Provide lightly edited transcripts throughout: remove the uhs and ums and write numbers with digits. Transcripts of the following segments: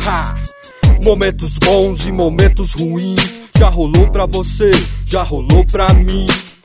Ha! Momentos bons e momentos ruins, já rolou pra você, já rolou pra mim.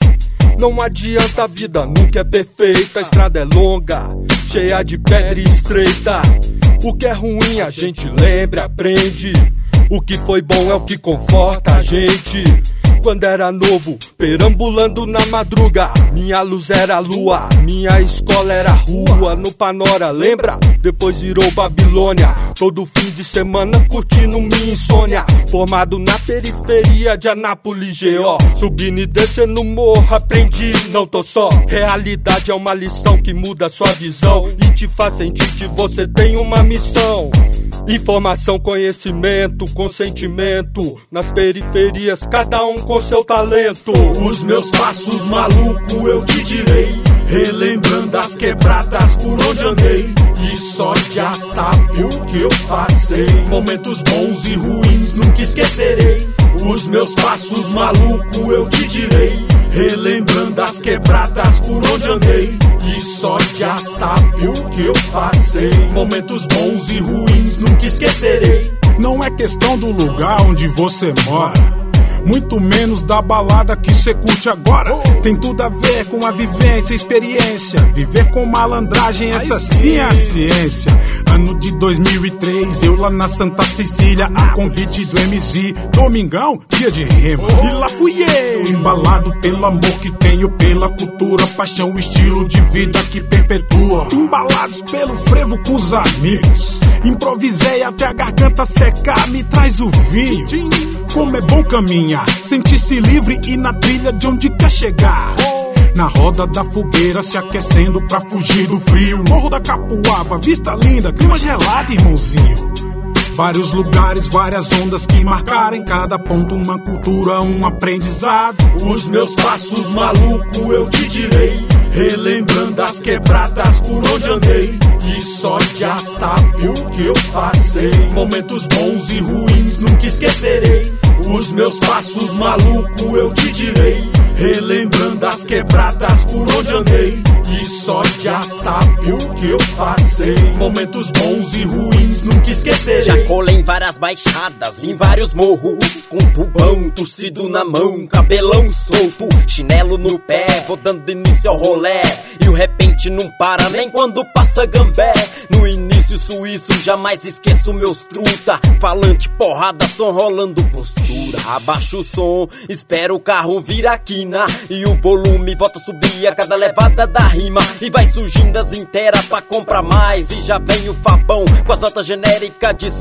Não adianta, a vida nunca é perfeita, a estrada é longa, cheia de pedra e estreita. O que é ruim a gente lembra e aprende, o que foi bom é o que conforta a gente. Quando era novo, perambulando na madruga, minha luz era a lua, minha escola era a rua. No Panora, lembra? Depois virou Babilônia. Todo fim de semana curtindo minha insônia. Formado na periferia de Anápolis, GO. Subindo e descendo no morro, aprendi, não tô só. Realidade é uma lição que muda sua visão e te faz sentir que você tem uma missão. Informação, conhecimento, consentimento. Nas periferias, cada um com seu talento. Os meus passos malucos eu te direi, relembrando as quebradas por onde andei. E só já sabe o que eu passei. Momentos bons e ruins nunca esquecerei. Os meus passos malucos eu te direi, relembrando as quebradas por onde andei. E só já sabe o que eu passei. Momentos bons e ruins nunca esquecerei. Não é questão do lugar onde você mora, muito menos da balada que cê curte agora. Tem tudo a ver com a vivência, a experiência. Viver com malandragem, essa sim é a ciência. Ano de 2003, eu lá na Santa Cecília, a convite do MC Domingão, dia de rima. E lá fui eu, embalado pelo amor que tenho pela cultura, paixão, estilo de vida que perpetua. Embalados pelo frevo com os amigos, improvisei até a garganta secar. Me traz o vinho, como é bom caminhar, sentir-se livre e na trilha de onde quer chegar. Na roda da fogueira se aquecendo pra fugir do frio. Morro da Capuava, vista linda, clima gelado, irmãozinho. Vários lugares, várias ondas que marcaram em cada ponto uma cultura, um aprendizado. Os meus passos malucos eu te direi, relembrando as quebradas por onde andei. E só já sabe o que eu passei. Momentos bons e ruins nunca esquecerei. Os meus passos malucos eu te direi, relembrando as quebradas por onde andei. E só já sabe o que eu passei. Momentos bons e ruins nunca esquecerei. Já colei em várias baixadas, em vários morros, com tubão torcido na mão, cabelão solto, chinelo no pé, vou dando início ao rolé. E o repente não para nem quando passa gambé. No início suíço, jamais esqueço meus truta. Falante, porrada, som rolando postura. Abaixa o som, espero o carro vir a quina, e o volume volta a subir a cada levada da rima. E vai surgindo as inteiras pra comprar mais. E já vem o Fabão com as notas genéricas de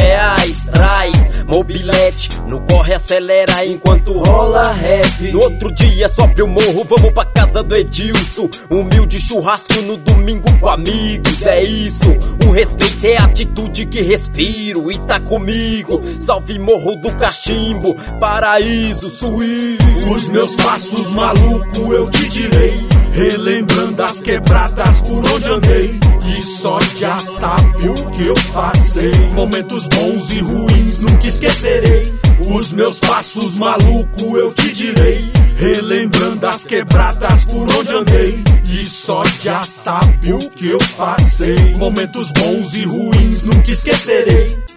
R$5. Traz mobilete, no corre acelera enquanto rola rap. No outro dia sobe o morro, vamos pra casa do Edilson. Humilde churrasco no domingo com amigos, é isso. O respeito é a atitude que respiro e tá comigo. Salve Morro do Cachimbo, paraíso, suíço. Os meus passos malucos eu te direi, relembrando as quebradas por onde andei. E só já sabe o que eu passei. Momentos bons e ruins nunca esquecerei. Os meus passos malucos eu te direi, relembrando as quebradas por onde andei. E só já sabe o que eu passei. Momentos bons e ruins nunca esquecerei.